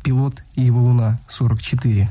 Пилот и его Луна 44.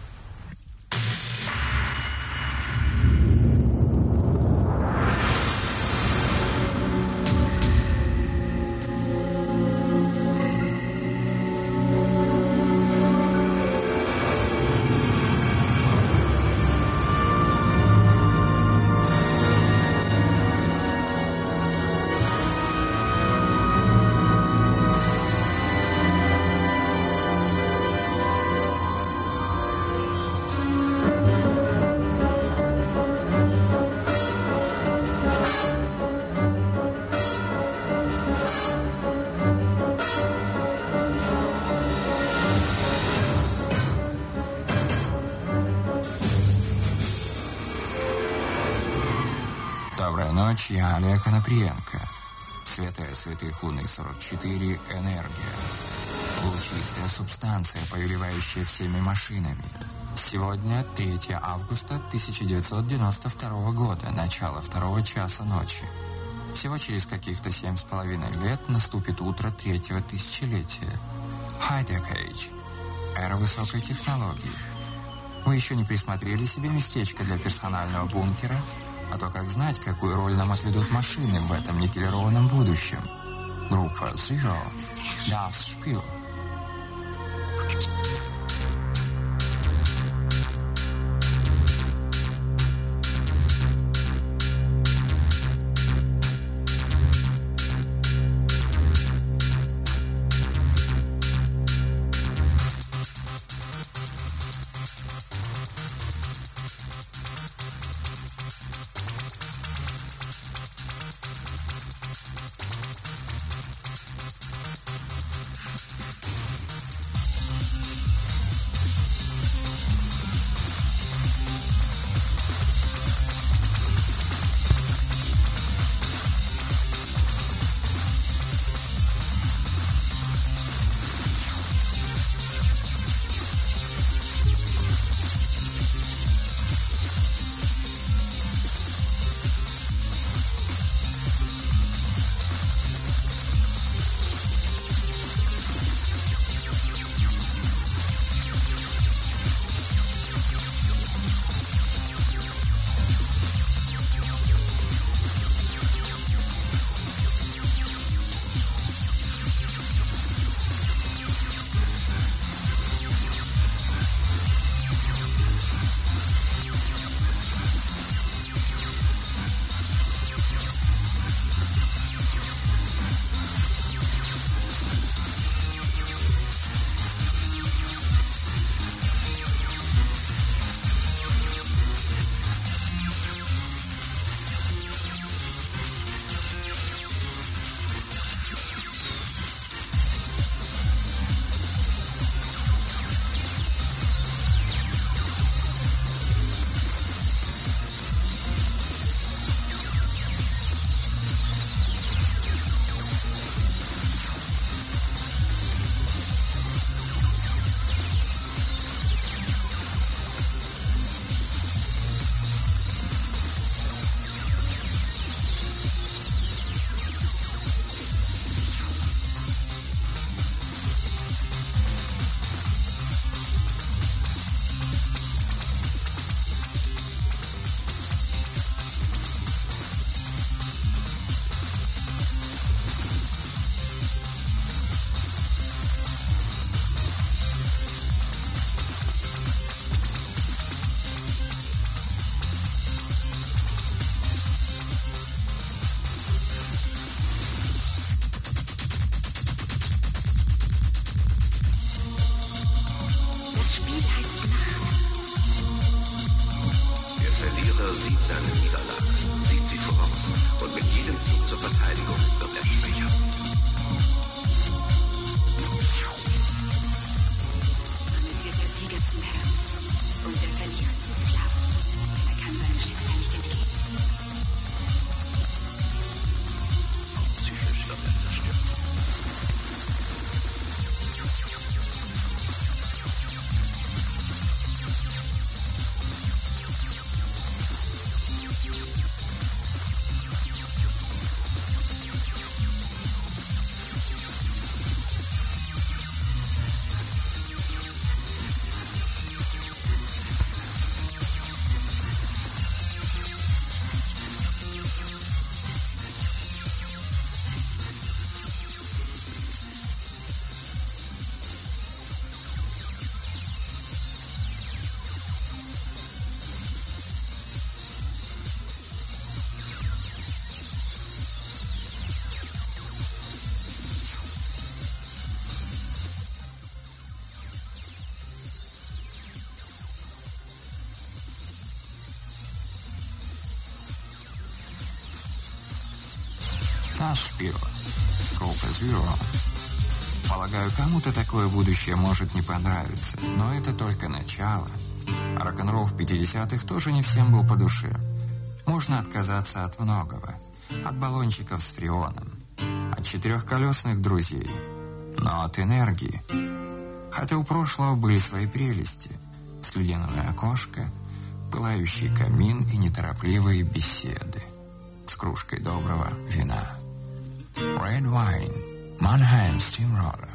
Доброй ночи, я Олег Анаприенко. Святая святых Луны 44 – энергия. Лучистая субстанция, повелевающая всеми машинами. Сегодня 3 августа 1992 года, начало 2 часа ночи. Всего через каких-то 7,5 лет наступит утро 3-го тысячелетия. High-Tech Age. Эра высокой технологии. Вы еще не присмотрели себе местечко для персонального бункера? А то как знать, какую роль нам отведут машины в этом никелированном будущем. Группа Zero. Das Spiel. Сашпил, группа Zero. Полагаю, кому-то такое будущее может не понравиться, но это только начало. Рок-н-ролл в 50-х тоже не всем был по душе. Можно отказаться от многого. От баллончиков с фреоном, от четырехколесных друзей, но от энергии. Хотя у прошлого были свои прелести. Слюдяное окошко, пылающий камин и неторопливые беседы с кружкой доброго вина. Red Wine, Mannheim Steamroller.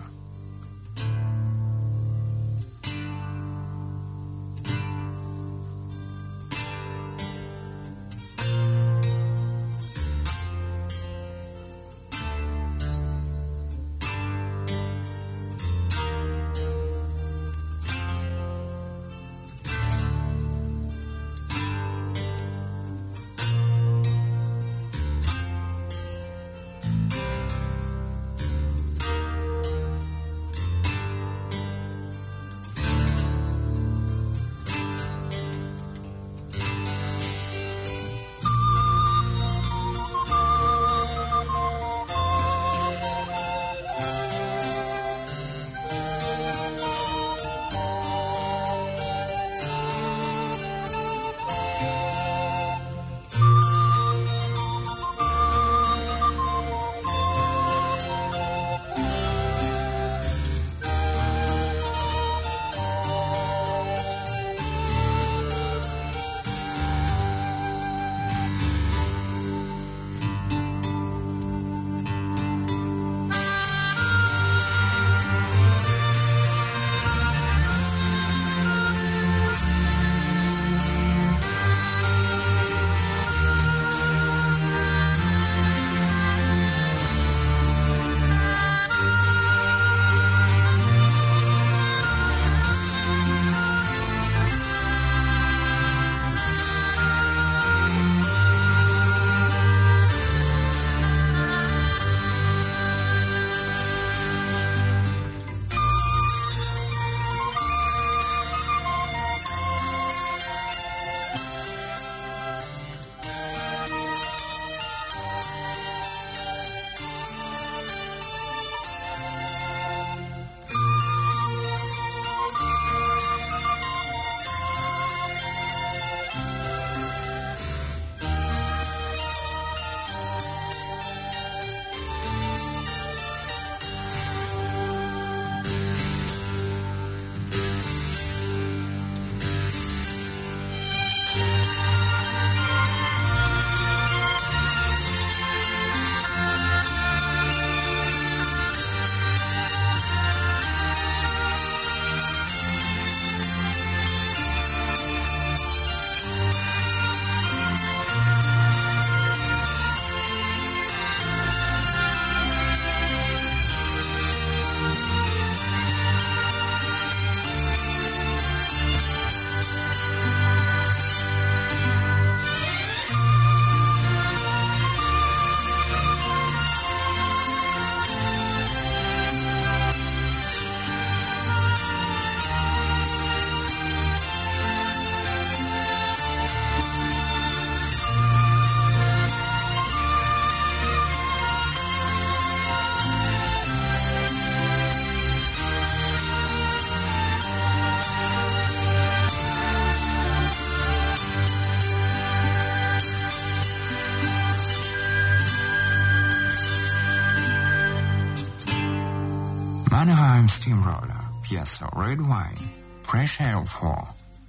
Mannheim Steamroller, пьеса Red Wine, Fresh Air 4.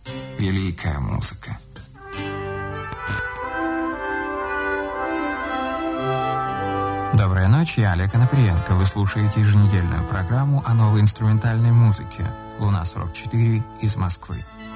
Великая музыка. Доброй ночи, я Олег Анаприенко. Вы слушаете еженедельную программу о новой инструментальной музыке «Луна-44» из Москвы.